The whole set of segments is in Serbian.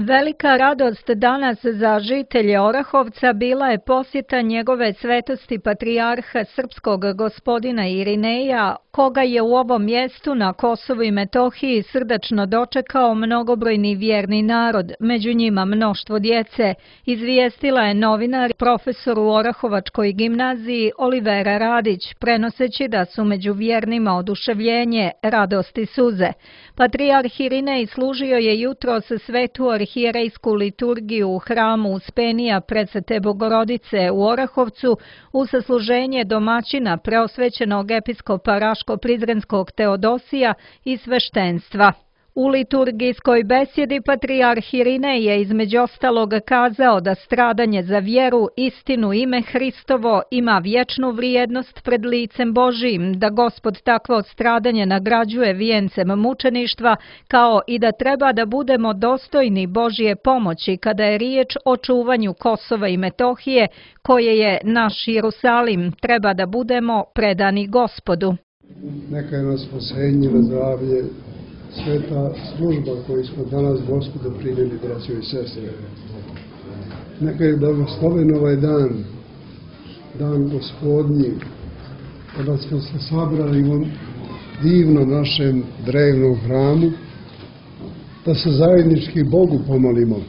Velika radost danas za žitelje Orahovca bila je posjeta njegove svetosti patrijarha srpskog gospodina Irineja, koga je u ovom mjestu na Kosovu i Metohiji srdačno dočekao mnogobrojni vjerni narod, među njima mnoštvo djece, izvijestila je novinar profesor u Orahovačkoj gimnaziji Olivera Radić, prenoseći da su među vjernima oduševljenje, radost i suze. Patrijarh Irinej služio je jutros svetu arhijerejsku liturgiju u hramu Uspenija Presvete Bogorodice u Orahovcu u sasluženje domaćina preosvećenog episkopa Raško-Prizrenskog Teodosija i sveštenstva. U liturgijskoj besjedi patrijarh Irinej je između ostalog kazao da stradanje za vjeru, istinu, ime Hristovo ima vječnu vrijednost pred licem Božijim, da Gospod takvo stradanje nagrađuje vijencem mučeništva, kao i da treba da budemo dostojni Božije pomoći kada je riječ o čuvanju Kosova i Metohije, koje je naš Jerusalim, treba da budemo predani Gospodu. Neka je nas spasenje na zdravlje, sveta služba koju smo danas Gospodu primili, braćo i sestre. Neka je blagosloven ovaj dan, dan Gospodnji, kada smo se sabrali u divnom našem drevnom hramu, da se zajednički Bogu pomolimo.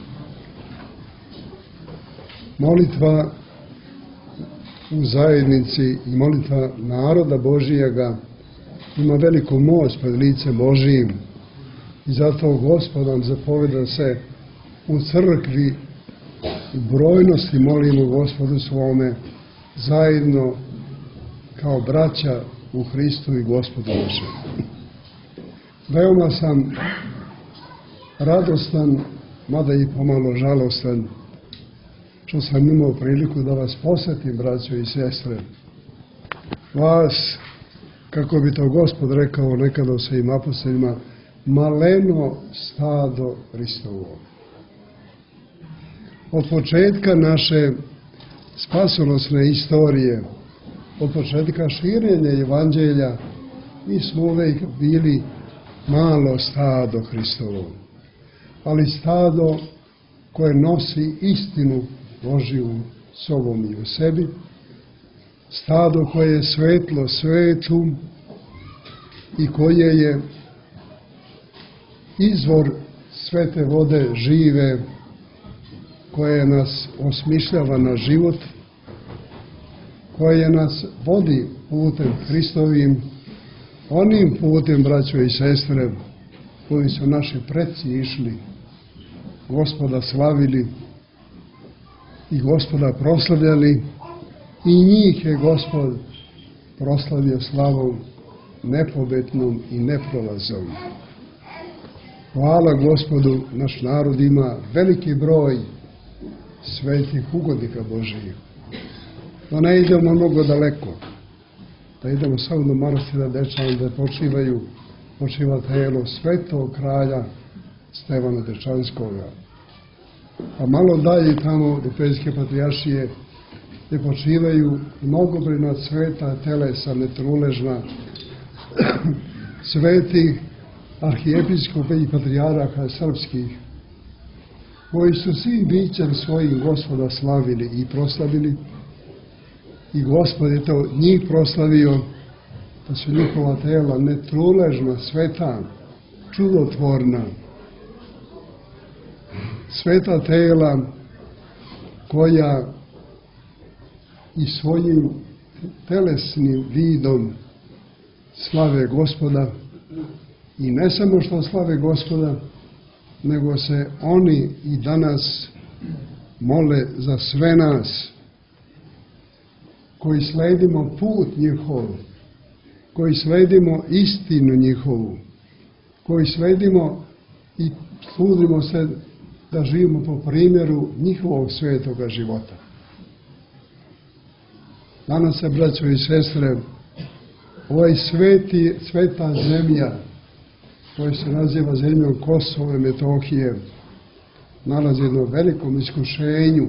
Molitva u zajednici i molitva naroda Božijega ima veliku moć pred licem Božijim. I zato Gospod nam zapoveda se u crkvi u brojnosti molimo Gospodu svome zajedno kao braća u Hristu i Gospodu našem. Veoma sam radostan, mada i pomalo žalostan, što sam imao priliku da vas posjetim, braćo i sestre. Vas, kako bi to Gospod rekao nekada u svojim apostolima, maleno stado Hristovo. Od početka naše spasonosne istorije, od početka širenja evanđelja, mi smo uvijek bili malo stado Hristovo, ali stado koje nosi istinu Božiju sobom i u sebi, stado koje je svetlo svetu i koje je izvor svete vode žive, koje nas osmišljava na život, koje nas vodi putem Hristovim, onim putem, braćo i sestre, koji su naši preci išli, Gospoda slavili i Gospoda proslavljali, i njih je Gospod proslavio slavom nepobetnom i neprolazom. Hvala Gospodu, naš narod ima veliki broj svetih ugodnika Božijih. Da ne idemo mnogo daleko, da idemo samo do manastira Dečan, da počiva telo svetog kralja Stevana Dečanskoga. A malo dalje tamo do Peljske patrijaršije gdje počivaju mnogobrojna sveta telesa netruležna, svetih arhijepiskopa i patrijaraka srpskih, koji su svi bićem svojim Gospoda slavili i proslavili, i Gospod je to njih proslavio, da su njihova tela netruležna, sveta, čudotvorna, sveta tela koja i svojim telesnim vidom slave Gospoda, i ne samo što slave Gospoda, nego se oni i danas mole za sve nas koji sledimo put njihov, koji sledimo istinu njihovu, koji sledimo i trudimo se da živimo po primjeru njihovog svetoga života. Danas se, braćo i sestre, ovaj sveta zemlja, koja se naziva zemljom Kosova i Metohije, nalazi jedno velikom iskušenju,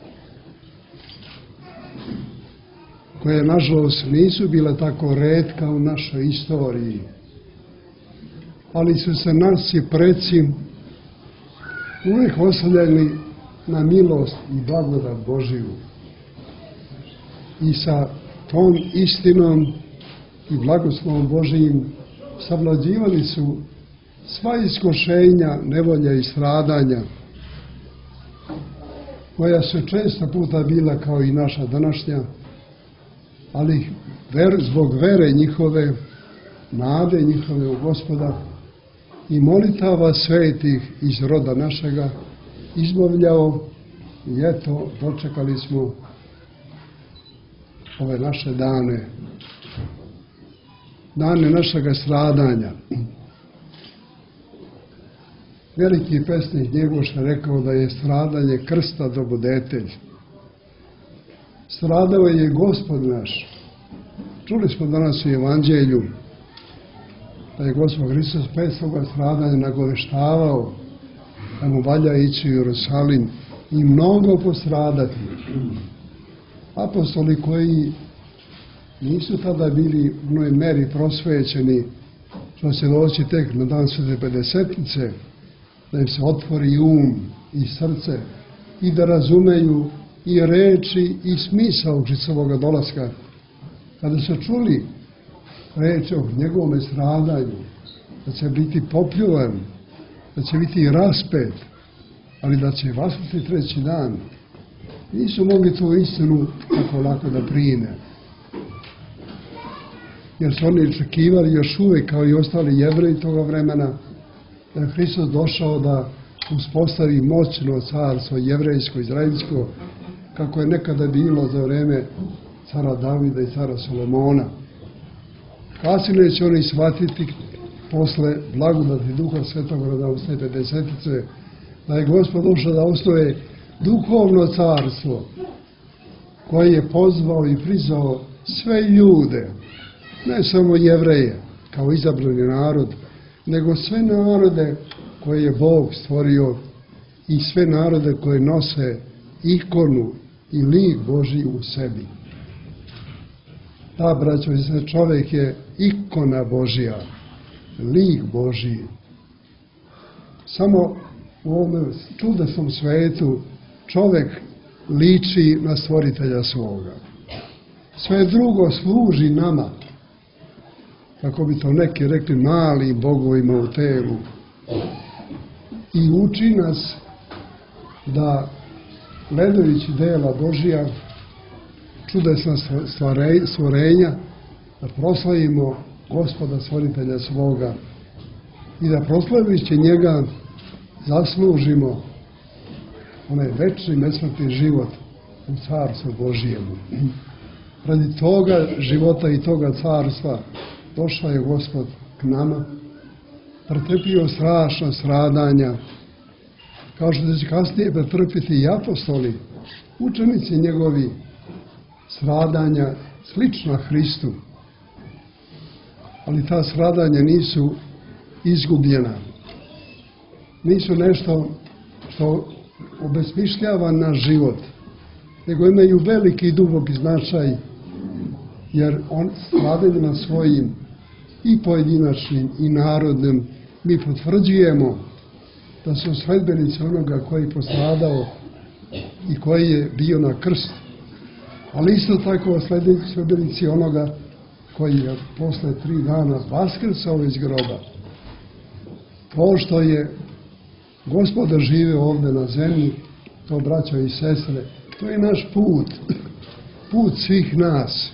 koje, nažalost, nisu bila tako retka u našoj istoriji, ali su se naši preci uvijek ostavljeni na milost i blagodat Božiju. I sa tom istinom i blagoslovom Božijim savlađivali su sva iskušenja, nevolja i stradanja, koja su često puta bila kao i naša današnja, ali zbog vere njihove, nade njihove u Gospoda i molitava svetih iz roda našega izbavljao, i eto, dočekali smo ove naše dane našega stradanja. Veliki pesnik Njegoš je rekao da je stradanje krsta dobrodetelj. Stradao je Gospod naš. Čuli smo danas u Evanđelju da je Gospod Hristos pre svoga stradanja nagoveštavao da mu valja ići u Jerusalim i mnogo postradati. Apostoli koji nisu tada bili u mnoj meri prosvećeni, što će doći tek na dan Svete Pedesetnice, da im se otvori um i srce i da razumeju i reči i smisao Hristovoga dolaska. Kada su čuli reči o njegovom stradanju, da će biti popljuvan, da će biti raspet, ali da će vaskrsnuti treći dan, nisu mogli tu istinu tako lako da prime. Jer su oni očekivali još uvijek, kao i ostali Jevreji toga vremena, da je Hristos došao da uspostavi moćno carstvo jevrejsko, izraelsko, kako je nekada bilo za vreme cara Davida i cara Solomona. Kasnije će oni shvatiti posle blagodati Duha Svetoga na dan Svete Pedesetnice da je Gospod došao da osnuje duhovno carstvo koje je pozvao i prizvao sve ljude, ne samo Jevreje kao izabrani narod, nego sve narode koje je Bog stvorio i sve narode koje nose ikonu i lik Božji u sebi. Ta, braćo i sestre, čovjek je ikona Božja, lik Božji. Samo u ovom čudesnom svetu čovjek liči na stvoritelja svoga. Sve drugo služi nama, kako bi to neki rekli, malim bogovima u telu, i uči nas da, gledajući dela Božja, čudesna stvorenja, da proslavimo Gospoda stvoritelja svoga i da proslavljući njega zaslužimo onaj večni nesmrtni život u carstvu Božijemu. Radi toga života i toga carstva došao je Gospod k nama, pretrpio strašna stradanja, kao što će kasnije pretrpiti i apostoli, učenici njegovi, stradanja slična Hristu. Ali ta stradanja nisu izgubljena. Nisu nešto što obesmišljava naš život, nego imaju veliki i duboki značaj, jer on stradanjima svojim i pojedinačnim i narodnim mi potvrđujemo da su sledbenici onoga koji je postradao i koji je bio na krstu, ali isto tako sledbenici onoga koji je posle 3 dana vaskrsao iz groba. To što je Gospod živio ovdje na zemlji, to, braćo i sestre, to je naš put, put svih nas.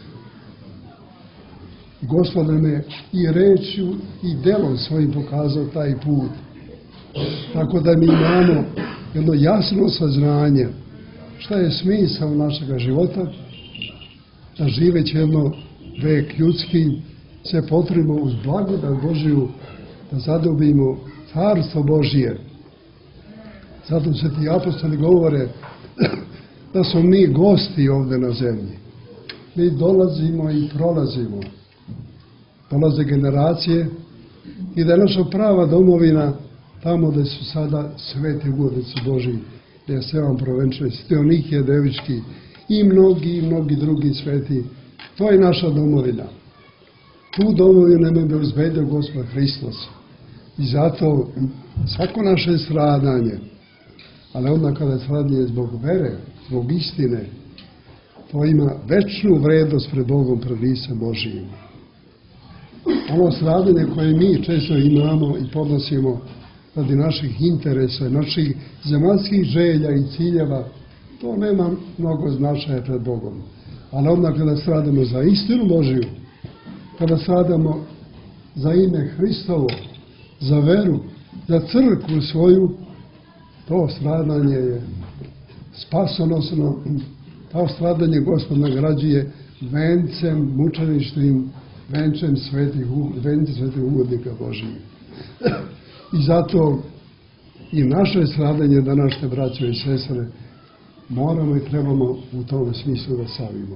Gospod nam je i rečju i delom svojim pokazao taj put. Tako da mi imamo jedno jasno saznanje šta je smisao našega života, da živeći jedno vek ljudski se potrebno uz blagodat Božiju da zadobimo carstvo Božije. Zato se ti apostoli govore da smo mi gosti ovdje na zemlji. Mi dolazimo i prolazimo. Dolaze generacije i da je naša prava domovina tamo gdje su sada sveti ugodnici Božiji, gdje je Stevan Prvenčanin, Steonihije Devički i mnogi drugi sveti. To je naša domovina. Tu domovinu nam je obezbedio Gospod Hristos. I zato svako naše stradanje, ali onda kada je stradanje zbog vere, zbog istine, to ima večnu vrednost pred Bogom, pred licem Božijim. Ono stradanje koje mi često imamo i podnosimo radi naših interesa, naših zemaljskih želja i ciljeva, to nema mnogo značaja pred Bogom. Ali onda kada stradamo za istinu Božiju, kada stradamo za ime Hristovo, za veru, za crkvu svoju, to stradanje je spasonosno, to stradanje Gospod nagrađuje vencem mučeničnim, vencem svetih ugodnika Božijih. I zato i naše stradanje današnje braće i sestre moramo i trebamo u tom smislu da savimo.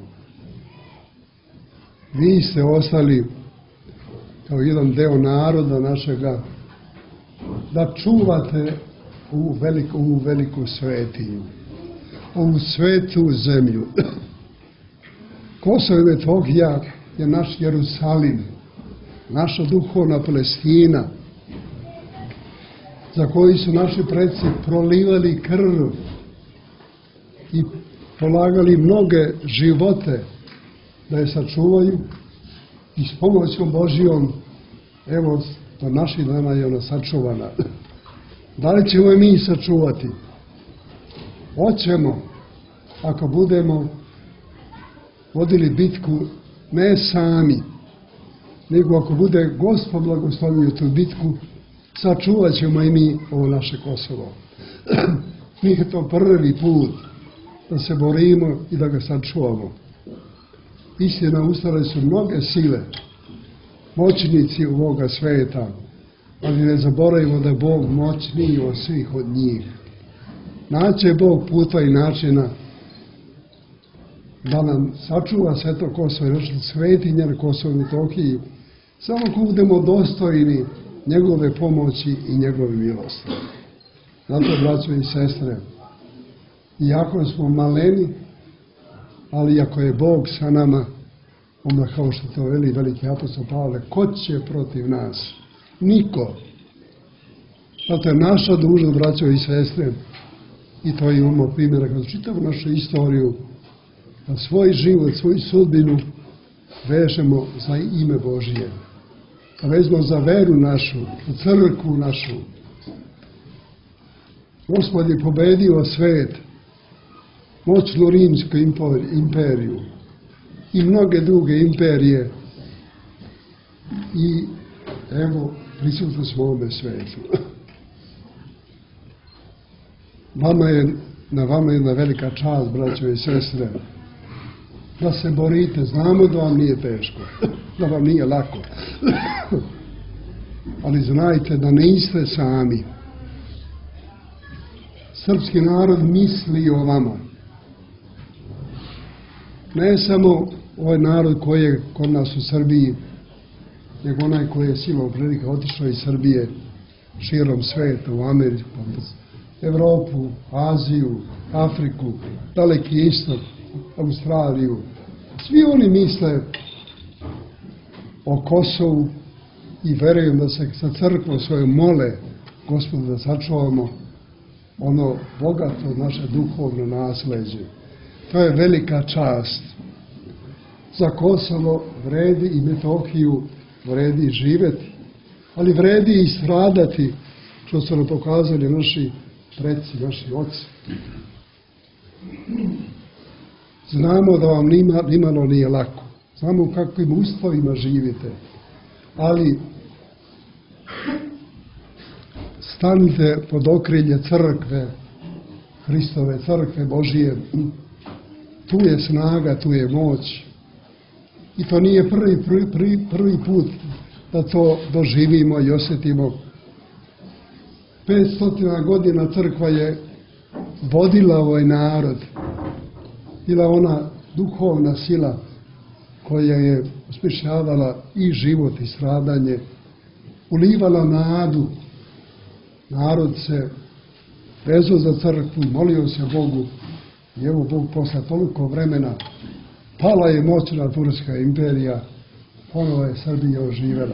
Vi ste ostali kao jedan deo naroda našega da čuvate ovu veliku svetinju, ovu svetu zemlju. Kosovo i Metohija je naš Jerusalim, naša duhovna Palestina, za koju su naši preci prolivali krv i polagali mnoge živote da je sačuvaju i s pomoćom Božijom, evo, do naših dana je ona sačuvana. Da li ćemo je mi sačuvati? Hoćemo, ako budemo vodili bitku ne sami, nego ako bude Gospod blagoslovio tu bitku, sačuvat ćemo i mi ovo naše Kosovo. Mi je to prvi put da se borimo i da ga sačuvamo. Istina, ustale su mnoge sile, moćnici ovoga sveta, ali ne zaboravimo da je Bog moćniji od svih od njih. Naće Bog puta i načina da nam sačuva sveto Kosovo i naše svetinje na Kosovo i Metohiji, samo ako budemo dostojni njegove pomoći i njegove milosti. Zato, braćo i sestre, iako smo maleni, ali ako je Bog sa nama, onda, kao što to veli veliki apostol Pavle, ko će protiv nas? Niko. Zato je naša dužnost, braćo i sestre, i to imamo primjera kada čitamo našu istoriju, da svoj život, svoju sudbinu vežemo za ime Božije. Da vezmo za veru našu, za crkvu našu. Gospod je pobedio svet, moćnu rimsku imperiju i mnoge druge imperije i evo, prisutni smo u ovome svetu. Na vama je jedna velika čast, braćo i sestre, da se borite. Znamo da vam nije teško, da vam nije lako. Ali znajte da niste sami. Srpski narod misli o vama. Ne samo ovaj narod koji je kod nas u Srbiji, nego onaj koji je silom prilika otišao iz Srbije širom sveta, u Ameriku, Evropu, Aziju, Afriku, Daleki istok, Australiju. Svi oni misle o Kosovu i verujem da se sa crkvom svojom mole Gospodu da sačuvamo ono bogato naše duhovno nasleđe. To je velika čast. Za Kosovo vredi i Metohiju vredi živeti, ali vredi i stradati, što su nam pokazali naši preci, naši oci. Znamo da vam nimalo nije lako. Znamo u kakvim uslovima živite. Ali stanite pod okrilje crkve, Hristove crkve Božije. Tu je snaga, tu je moć. I to nije prvi put da to doživimo i osjetimo. 500 godina crkva je vodila ovaj narod. Bila ona duhovna sila koja je uspješavala i život i stradanje, ulivala nadu. Narod se vezao za crkvu, molio se Bogu i evo Bog posle toliko vremena pala je moćna Turska imperija, ponovo je Srbija oživela.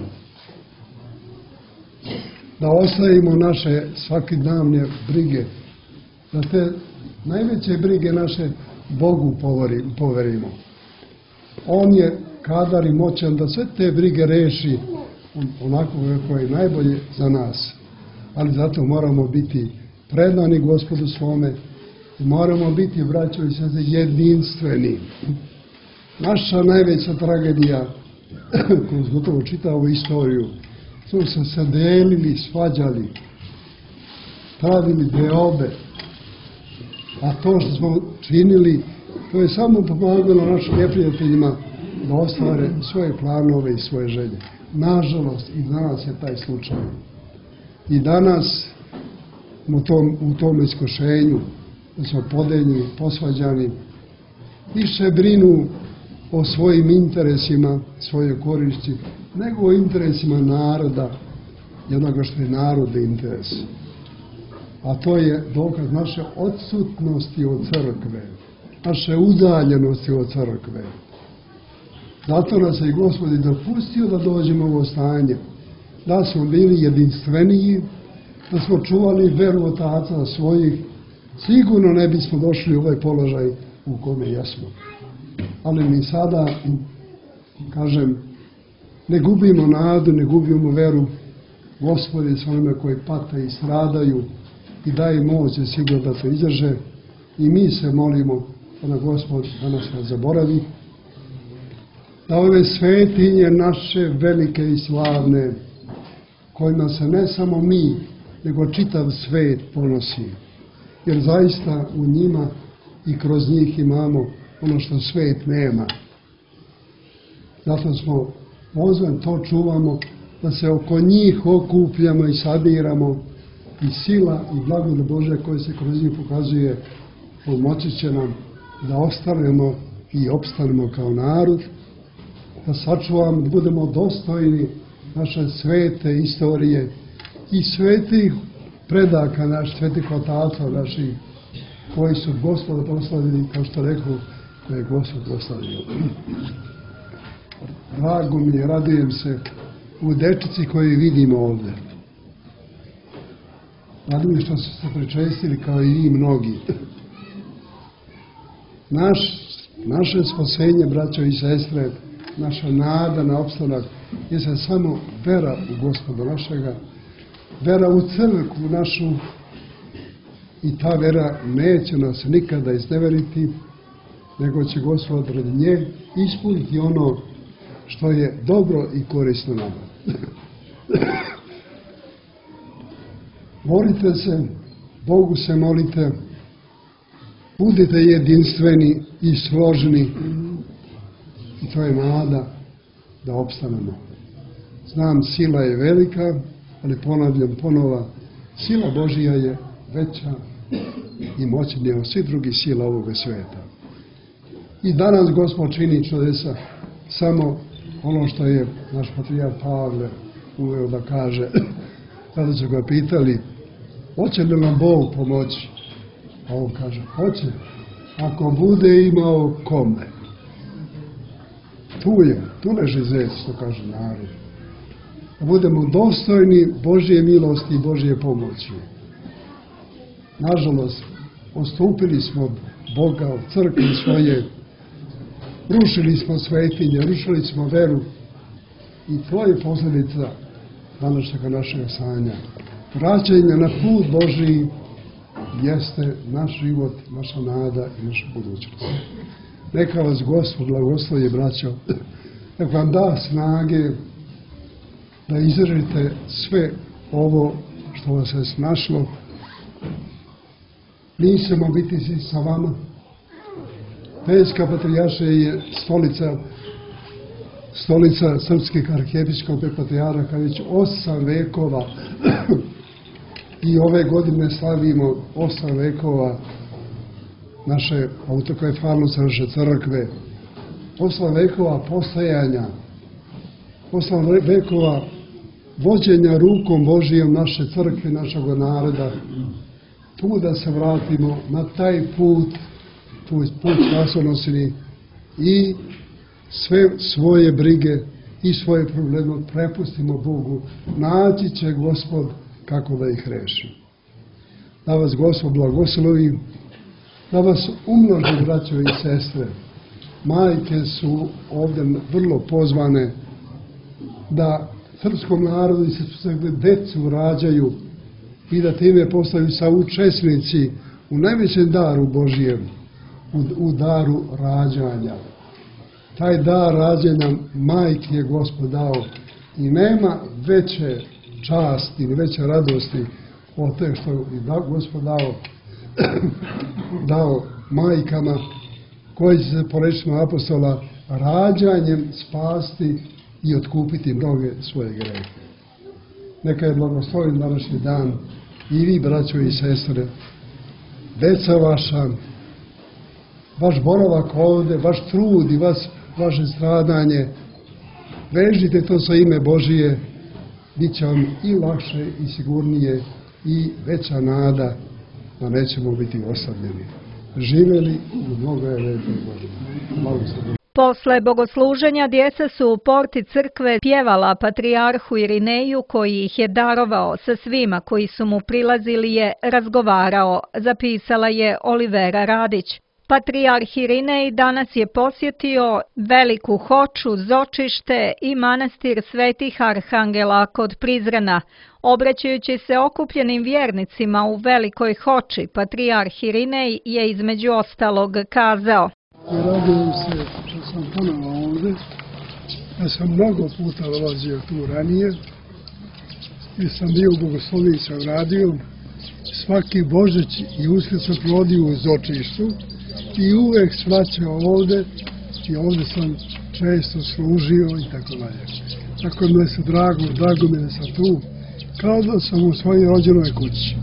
Da ostavimo naše svakodnevne brige, da te najveće brige naše Bogu poverimo. On je kadar i moćan da sve te brige reši onako kako je najbolje za nas. Ali zato moramo biti predani Gospodu svome i moramo biti, braćo i sestre, jedinstveni. Naša najveća tragedija, kroz gotovo čitavu istoriju, su se delili, svađali, pravili deobe, a to što smo činili, to je samo pomagalo našim neprijateljima da ostvare svoje planove i svoje želje. Nažalost, i danas je taj slučaj. I danas u tom iskušenju, da smo podeljeni, posvađani, više brinu o svojim interesima, svoje koristi, nego o interesima naroda i onoga što je narodni interes. A to je dokaz naše odsutnosti od crkve, naše udaljenosti od crkve. Zato nas je i Gospod i dopustio da dođemo u ovo stanje, da smo bili jedinstveniji, da smo čuvali veru otaca svojih, sigurno ne bismo došli u ovaj položaj u kome jesmo. Ali mi sada, kažem, ne gubimo nadu, ne gubimo veru. Gospod je s onima koji pate i stradaju i daje moć i sigurno da to izdrže. I mi se molimo da Gospod da nas ne zaboravi, da ove svetinje naše velike i slavne, kojima se ne samo mi, nego čitav svet ponosi. Jer zaista u njima i kroz njih imamo ono što svet nema. Zato smo pozvani, to čuvamo, da se oko njih okupljamo i sabiramo i sila i blagodat Božja koja se kroz njih pokazuje pomoći će nam da ostanemo i opstanemo kao narod, da sačuvamo, da budemo dostojni naše svete istorije i svetih predaka naših, svetih otaca naših, koji su Gospoda proslavili, kao što rekao, koje je Gospod proslavio. Drago mi je, radujem se u dečici koju vidimo ovdje. Radujem što su se pričestili kao i vi mnogi. Naše spasenje, braćo i sestre, naša nada na opstanak je se samo vera u Gospoda našega, vera u crkvu našu, i ta vera neće nas nikada izneveriti, nego će Gospod radi nje ispuniti ono što je dobro i korisno nama. Molite se, Bogu se molite, budite jedinstveni i složni, i to je nada da opstanemo. Znam, sila je velika, ali ponavljam ponova, sila Božija je veća i moćnija od svih drugih sila ovoga sveta. I danas Gospod čini čudesa, samo ono što je naš patrijarh Pavle uveo da kaže, kada su ga pitali, hoće li nam Bog pomoći? A on kaže, hoće, ako bude imao kome. Tu leži zec, što kaže narod. Da budemo dostojni Božje milosti i Božje pomoći. Nažalost, odstupili smo od Boga, od crkve svoje, rušili smo svetinje, rušili smo veru, i to je posljedica današnjega našeg stanja. Vraćanje na put Božji jeste naš život, naša nada i naša budućnost. Neka vas Gospod blagoslovi, braćo, neka vam da snage da izdržite sve ovo što vas je snašlo. Mi ćemo biti svi sa vama. Peljska patrijaršija je stolica srpskih arhijepiskopskih patrijarha već 8 vekova i ove godine slavimo 8 vekova naše autokefalnosti, naše crkve, 8 vekova postojanja, 8 vekova vođenja rukom Božijom naše crkve, našeg naroda, tu da se vratimo na taj put spasonosni i sve svoje brige i svoje probleme prepustimo Bogu. Naći će Gospod kako da ih reši. da vas Gospod blagoslovi, da vas umnoži, braćo i sestre. Majke su ovdje vrlo pozvane da srpskom narodu i srpskoj decu rađaju i da time postaju saučesnici u najvećem daru Božijem, u daru rađanja. Taj dar rađanja majke je Gospod dao i nema veće časti ni veće radosti od te što je Gospod dao majkama koji će se po rečima apostola rađanjem spasti i otkupiti mnoge svoje grehe. Neka je blagosloven današnji dan i vi, braćo i sestre, deca vaša, vaš boravak ovde, vaš trud i vaše stradanje, vežite to sa ime Božije, bit će vam i lakše i sigurnije i veća nada da nećemo biti ostavljeni. Živeli u mnogo je lepe godine. Posle bogosluženja djeca su u porti crkve pjevala patrijarhu Irineju koji ih je darovao, sa svima koji su mu prilazili je razgovarao, zapisala je Olivera Radić. Patrijarh Irinej danas je posjetio Veliku Hoču, Zočište i manastir Svetih Arhangela kod Prizrena. Obraćajući se okupljenim vjernicima u Velikoj Hoči, patrijarh Irinej je između ostalog kazao: Radujem se što sam ponovo ovdje. Ja sam mnogo puta dolazio tu ranije, jer sam bio u bogoslovicom radio. Svaki Božić i Uskrs sam provodio u Zočištu i uvek svraćao ovdje i ovdje sam često služio i tako dalje. Tako mi se drago mi da sam tu, kao da sam u svojoj rođenoj kući.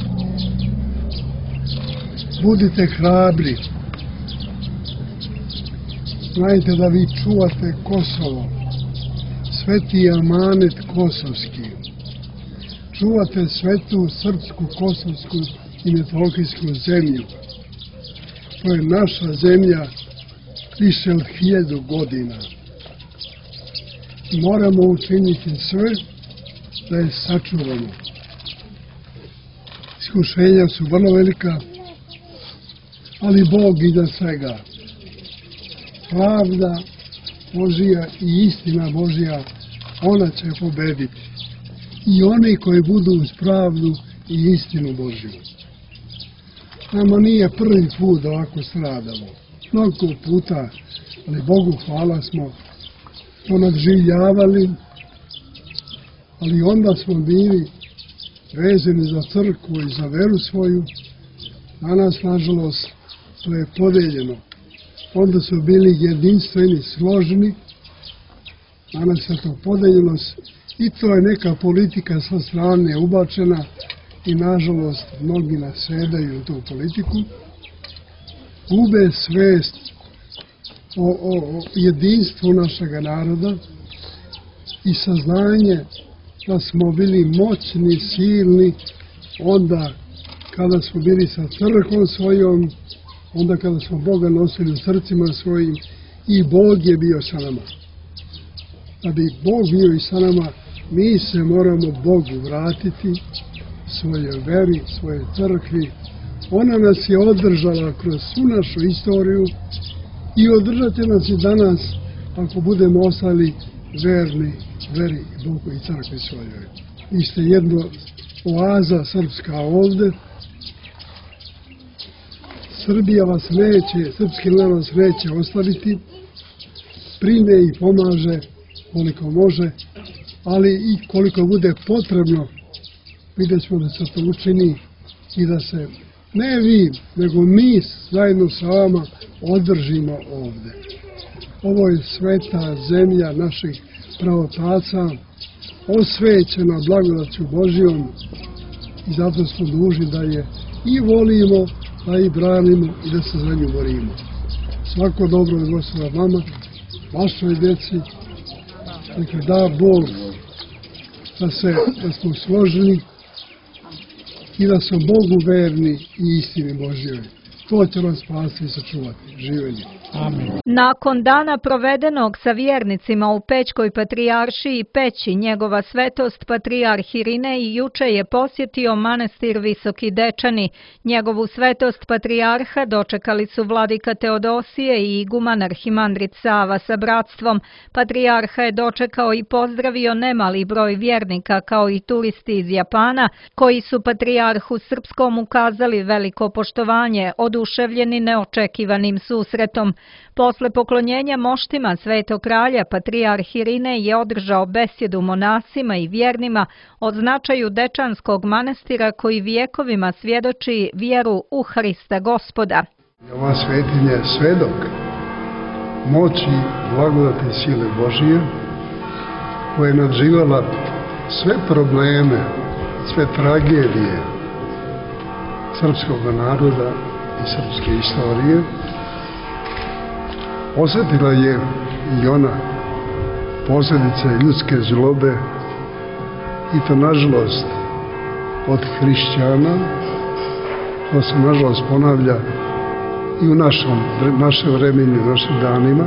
Budite hrabri. Znajte da vi čuvate Kosovo, sveti amanet kosovski. Čuvate svetu srpsku, kosovsku i metohijsku zemlju. To je naša zemlja više od 1000 godina. Moramo učiniti sve da je sačuvamo. Iskušenja su vrlo velika, ali Bog iza svega. Pravda Božija i istina Božija, ona će pobediti. I oni koji budu uz pravdu i istinu Božju. Nama nije prvi put da ovako stradamo. Mnogo puta, ali Bogu hvala, smo to nadživljavali, ali onda smo bili vezani za crkvu i za veru svoju. Danas, nažalost, to je podeljeno. Onda su bili jedinstveni, složni, danas je to podeljenost i to je neka politika sa strane ubačena i nažalost mnogi nasedaju u tu politiku. Gube svest o jedinstvu našega naroda i saznanje da smo bili moćni, silni onda kada smo bili sa crkvom svojom, onda kada smo Boga nosili u srcima svojim i Bog je bio sa nama. Da bi Bog bio i sa nama, mi se moramo Bogu vratiti, svojoj veri, svojoj crkvi. Ona nas je održala kroz svu našu istoriju i održat će nas i danas ako budemo ostali verni veri Bogu i crkvi svojoj. Vi ste jedno oaza srpska ovde. Srbija vas neće, srpski narod vas neće ostaviti, prime i pomaže koliko može, ali i koliko bude potrebno, vidjet ćemo da se to učini i da se, ne vi, nego mi zajedno sa vama održimo ovde. Ovo je sveta zemlja naših pravotaca, osvećena blagodaću Božijom i zato smo dužni da je i volimo, da i branimo i da se za nju borimo. Svako dobro je Gospoda vama, vašoj djeci, neka da Bog da smo složeni i da smo Bogu verni i istini Božjoj. To će nas spasiti i sačuvati. Živjeli. Amin. Nakon dana provedenog sa vjernicima u Pećkoj patrijaršiji Peći, njegova svetost patrijarh Irinej juče je posjetio manastir Visoki Dečani. Njegovu svetost patrijarha dočekali su vladika Teodosije i iguman arhimandrit Sava sa bratstvom. Patrijarha je dočekao i pozdravio nemali broj vjernika kao i turisti iz Japana, koji su patrijarhu srpskom ukazali veliko poštovanje, oduševljeni neočekivanim susretom. Posle poklonjenja moštima Svetog kralja, patrijarh Irinej je održao besjedu monasima i vjernima o značaju Dečanskog manastira koji vjekovima svjedoči vjeru u Hrista Gospoda. Ova svetinja je svedok moći, blagodati i sile Božije, koja je nadživala sve probleme, sve tragedije srpskog naroda i srpske istorije. Osjetila je i ona posljedice ljudske zlobe, i to nažalost od hrišćana, to se nažalost ponavlja i u našem vremenu, našim danima,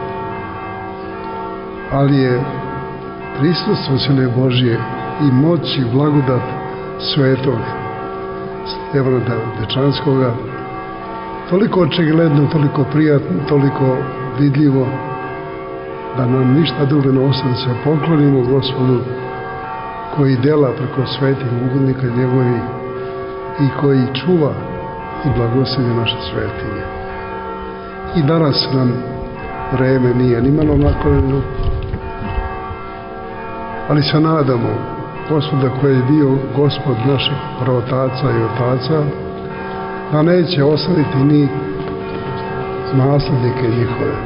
ali je prisustvo sile Božje i moć i blagodat svetog Stefana Dečanskoga toliko očigledno, toliko prijatno, toliko vidljivo, da nam ništa drugo ne ostaje da se poklonimo Gospodu koji dela preko svetih ugodnika njegovih i koji čuva i blagoslivlja naše svetinje. I danas nam vreme nije nimalo naklonjeno, ali se nadamo Gospoda koji je bio Gospod naših pravotaca i otaca, da neće ostaviti ni naslednike njihove.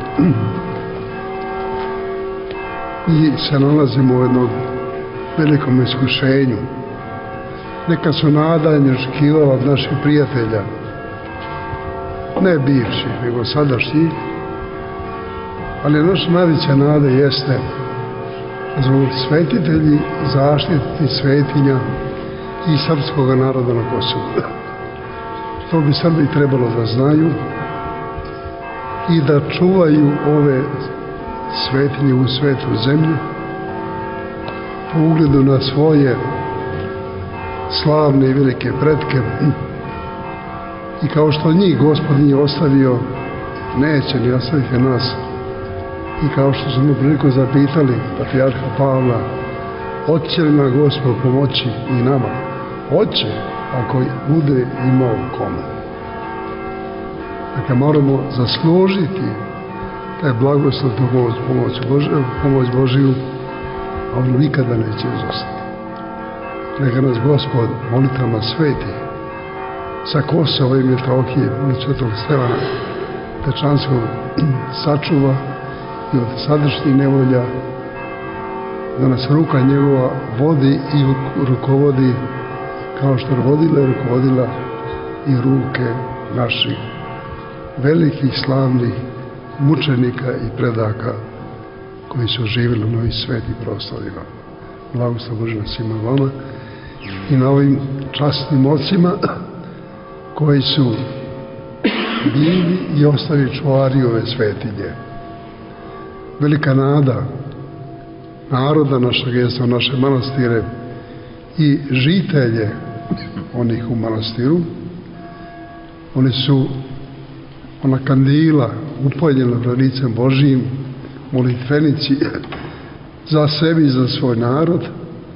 I se nalazimo u jednom velikom iskušenju. Neka su nadanja očekivala od naših prijatelja, ne bivših, nego sadašnjih, ali naša najveća nada jeste zbog svetitelji zaštiti svetinja i srpskog naroda na Kosovu. To bi Srbi trebalo da znaju i da čuvaju ove svetinje u svetu zemlju po ugledu na svoje slavne i velike pretke. I kao što njih Gospod nije ostavio, neće ni ostaviti nas. I kao što smo priliku zapitali patrijarha Pavla, hoće li nam Gospod pomoći i nama? Hoće, ako bude imao kome. Dakle, moramo zaslužiti taj blagoslov, pomoć Božiju, a ono nikada neće izostati. Neka nas Gospod molitvama sveti sa Kosova i Metohije, od svetog Stefana Dečanskog sačuva i od sadašnjih nevolja, da nas ruka njegova vodi i rukovodi kao što je vodila i rukovodila i ruke naših velikih, slavnih mučenika i predaka koji su živjeli na ovim svetim prostorima. Blagoslov Božje na svima vama i na ovim časnim ocima koji su bili i ostali čuvari ove svetinje. Velika nada naroda našeg jeste u naše manastire i žitelje onih u manastiru. Oni su ona kandila upaljena pred licem Božijim, molitvenici za sebi i za svoj narod,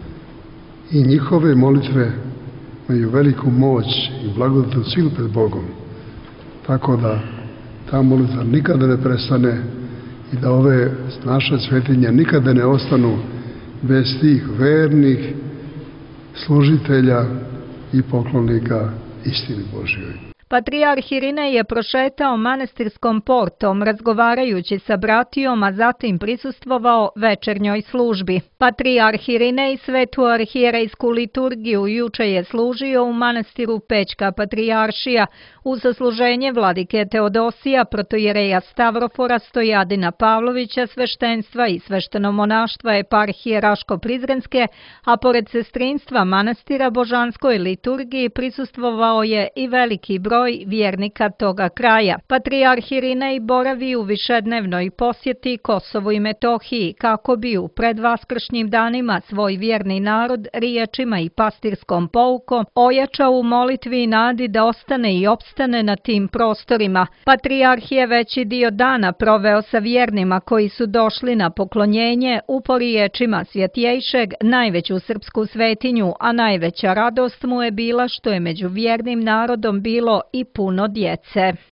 i njihove molitve imaju veliku moć i blagodatu silu pred Bogom. Tako da ta molitva nikada ne prestane i da ove naše svetinje nikada ne ostanu bez tih vernih služitelja i poklonika istini Božjoj. Patrijarh Irinej je prošetao manastirskom portom razgovarajući sa bratijom, a zatim prisustvovao večernjoj službi. Patrijarh Irinej svetu arhijerejsku liturgiju juče je služio u manastiru Pećka patrijaršija uz zasluženje vladike Teodosija, protojereja Stavrofora Stojadina Pavlovića, sveštenstva i sveštenomonaštva eparhije Raško-Prizrenske, a pored sestrinstva manastira božanskoj liturgiji prisustvovao je i veliki broj broj vjernika toga kraja. Patrijarh Irinej boravi u višednevnoj posjeti Kosovu i Metohiji kako bi u predvaskršnjim danima svoj vjerni narod riječima i pastirskom poukom ojačao u molitvi i nadi da ostane i opstane na tim prostorima. Patrijarh je veći dio dana proveo sa vjernima koji su došli na poklonjenje u po riječima Svjetjejšeg najveću srpsku svetinju, a najveća radost mu je bila što je među vjernim narodom bilo i puno djece.